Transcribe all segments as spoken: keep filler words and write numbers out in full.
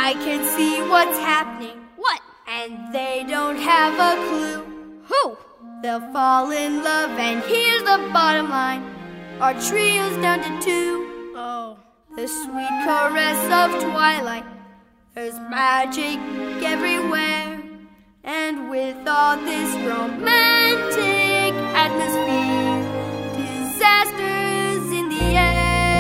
I can see what's happening. What? And they don't have a clue. Who? They'll fall in love, and here's the bottom line. Our trio's down to two. Oh. The sweet caress of twilight. There's magic everywhere. And with all this romantic atmosphere, disasters in the air.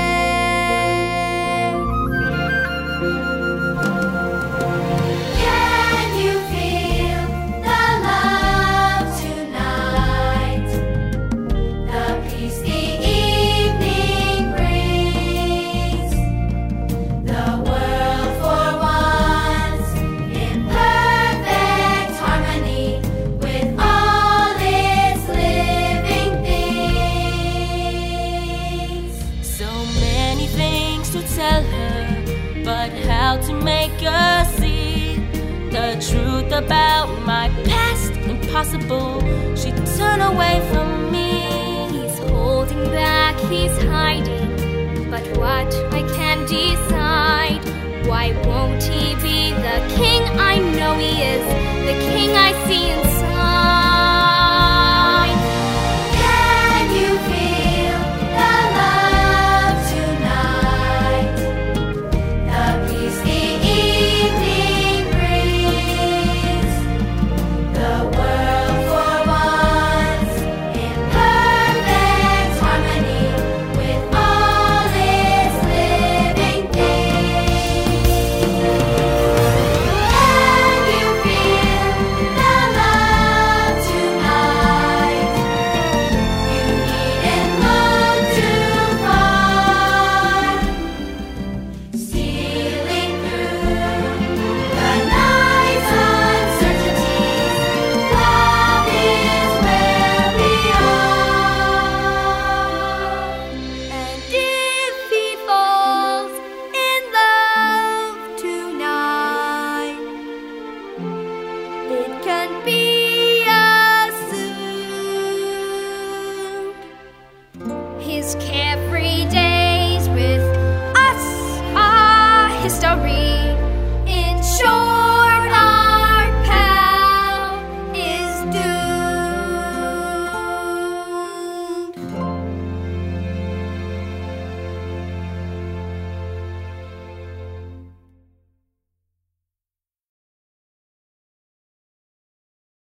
Can you feel the love tonight? The peace the evening brings. The world for once in perfect harmony with all its living things. So many things to tell her, but how to make her see the truth about my past? Impossible, she turned away from me. He's holding back, he's hiding. But what? I can't decide. Why won't he be the king I know he is? The king I see inside. Can you feel the love tonight? The peace the evening brings. The world for once in perfect harmony with all its living things. Can you feel the love tonight? You needn't look too far. Stealing through the night's uncertainties, love is where we are. And if he falls in love tonight, it can be assumed His carefree days with us are history.